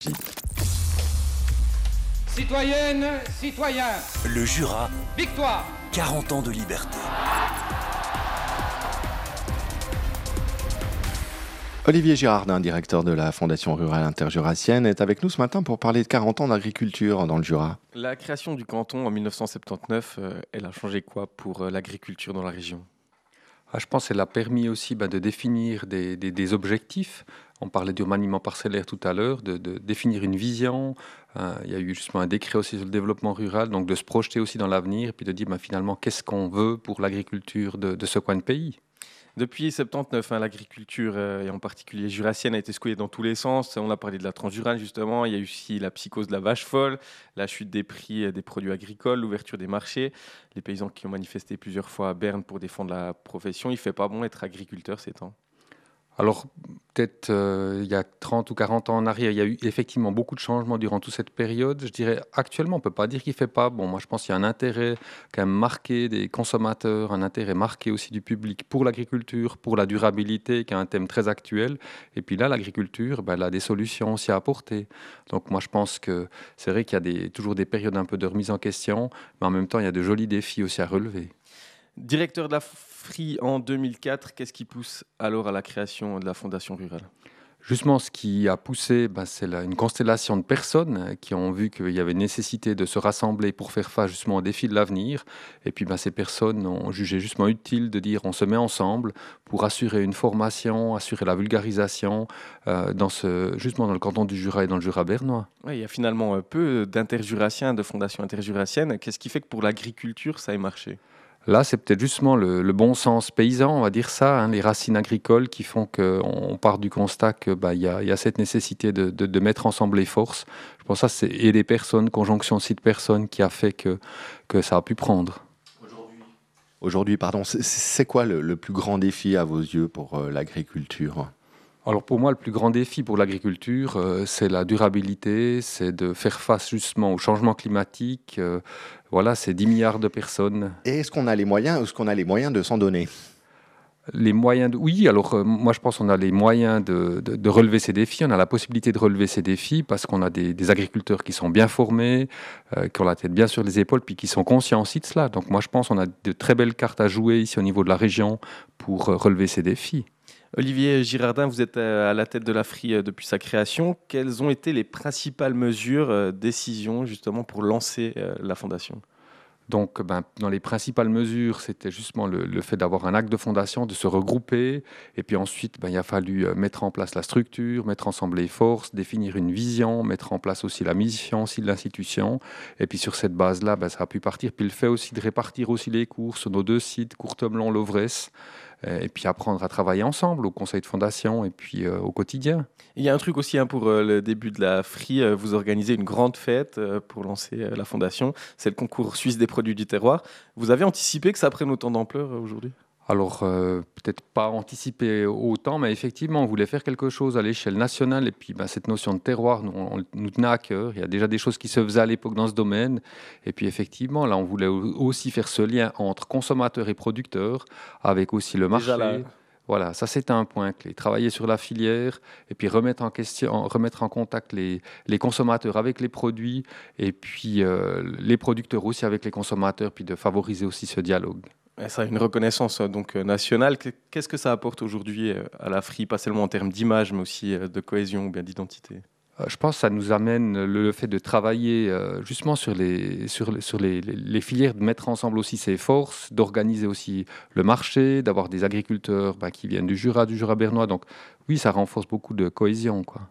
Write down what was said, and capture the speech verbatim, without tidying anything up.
Citoyennes, citoyens, Le Jura, victoire! quarante ans de liberté. Olivier Girardin, directeur de la Fondation rurale interjurassienne, est avec nous ce matin pour parler de quarante ans d'agriculture dans le Jura. La création du canton en dix-neuf cent soixante-dix-neuf, euh, elle a changé quoi pour euh, l'agriculture dans la région? Ah, je pense qu'elle a permis aussi bah, de définir des, des- des objectifs. On parlait du remaniement parcellaire tout à l'heure, de, de définir une vision. Euh, il y a eu justement un décret aussi sur le développement rural, donc de se projeter aussi dans l'avenir et puis de dire bah, finalement qu'est-ce qu'on veut pour l'agriculture de, de ce coin de pays. Depuis soixante-dix-neuf, hein, l'agriculture, euh, et en particulier jurassienne, a été secouée dans tous les sens. On a parlé de la transjurale justement, il y a eu aussi la psychose de la vache folle, la chute des prix euh, des produits agricoles, l'ouverture des marchés. Les paysans qui ont manifesté plusieurs fois à Berne pour défendre la profession, il ne fait pas bon être agriculteur ces temps. Alors, peut-être euh, il y a trente ou quarante ans en arrière, il y a eu effectivement beaucoup de changements durant toute cette période. Je dirais actuellement, on ne peut pas dire qu'il ne fait pas. Bon, moi, je pense qu'il y a un intérêt quand même marqué des consommateurs, un intérêt marqué aussi du public pour l'agriculture, pour la durabilité, qui est un thème très actuel. Et puis là, l'agriculture, ben, elle a des solutions aussi à apporter. Donc, moi, je pense que c'est vrai qu'il y a des, toujours des périodes un peu de remise en question, mais en même temps, il y a de jolis défis aussi à relever. Directeur de la F R I en deux mille quatre, qu'est-ce qui pousse alors à la création de la Fondation rurale? Justement, ce qui a poussé, ben, c'est la- une constellation de personnes euh, qui ont vu qu'il y avait nécessité de se rassembler pour faire face justement aux défis de l'avenir. Et puis, ben, ces personnes ont jugé justement utile de dire on se met ensemble pour assurer une formation, assurer la vulgarisation euh, dans ce, justement dans le canton du Jura et dans le Jura bernois. Ouais, il y a finalement euh, peu d'interjurassiens, de fondations interjurassiennes. Qu'est-ce qui fait que pour l'agriculture, ça ait marché? Là, c'est peut-être justement le, le bon sens paysan, on va dire ça, hein, les racines agricoles qui font qu'on part du constat qu'il bah, y, a, y a cette nécessité de, de- de mettre ensemble les forces. Je pense que ça, c'est et des personnes, conjonction aussi de personnes qui a fait que, que ça a pu prendre. Aujourd'hui, pardon, c'est- c'est quoi le, le plus grand défi à vos yeux pour euh, l'agriculture ? Alors pour moi, le plus grand défi pour l'agriculture, euh, c'est la durabilité, c'est de faire face justement au changement climatique. Euh, voilà, c'est dix milliards de personnes. Et est-ce qu'on a les moyens, est-ce qu'on a les moyens de s'en donner ? Les moyens de... Oui, alors euh, moi je pense qu'on a les moyens de, de- de relever ces défis, on a la possibilité de relever ces défis parce qu'on a des, des agriculteurs qui sont bien formés, euh, qui ont la tête bien sur les épaules, puis qui sont conscients aussi de cela. Donc moi je pense qu'on a de très belles cartes à jouer ici au niveau de la région pour euh, relever ces défis. Olivier Girardin, vous êtes euh, à la tête de la F R I euh, depuis sa création. Quelles ont été les principales mesures, euh, décisions justement pour lancer euh, la fondation? Donc, ben, dans les principales mesures, c'était justement le, le fait d'avoir un acte de fondation, de se regrouper. Et puis ensuite, ben, il a fallu euh, mettre en place la structure, mettre ensemble les forces, définir une vision, mettre en place aussi la mission aussi de l'institution. Et puis sur cette base-là, ben, ça a pu partir. Puis le fait aussi de répartir aussi les cours sur nos deux sites, Courtemelon, Lovresse. Euh, Et puis apprendre à travailler ensemble au conseil de fondation et puis euh, au quotidien. Il y a un truc aussi, hein, pour euh, le début de la F R I, euh, vous organisez une grande fête euh, pour lancer euh, la fondation. C'est le concours suisse des produits du terroir. Vous avez anticipé que ça prenne autant d'ampleur euh, aujourd'hui? Alors, euh, peut-être pas anticiper autant, mais effectivement, on voulait faire quelque chose à l'échelle nationale. Et puis, ben, cette notion de terroir, nous, on, nous tenait à cœur. Il y a déjà des choses qui se faisaient à l'époque dans ce domaine. Et puis, effectivement, là, on voulait au- aussi faire ce lien entre consommateurs et producteurs, avec aussi le marché. Déjà là. Voilà, ça c'était un point clé. Travailler sur la filière et puis remettre en question, remettre en contact les, les consommateurs avec les produits et puis euh, les producteurs aussi avec les consommateurs, puis de favoriser aussi ce dialogue. Et ça a une reconnaissance euh, donc euh, nationale. Que- Qu'est-ce que ça apporte aujourd'hui euh, à la F R I, pas seulement en termes d'image, mais aussi euh, de cohésion ou bien d'identité? Euh, Je pense que ça nous amène le, le fait de travailler euh, justement sur, les, sur, les, sur les, les- les filières, de mettre ensemble aussi ses forces, d'organiser aussi le marché, d'avoir des agriculteurs bah, qui viennent du Jura, du Jura bernois. Donc oui, ça renforce beaucoup de cohésion, quoi.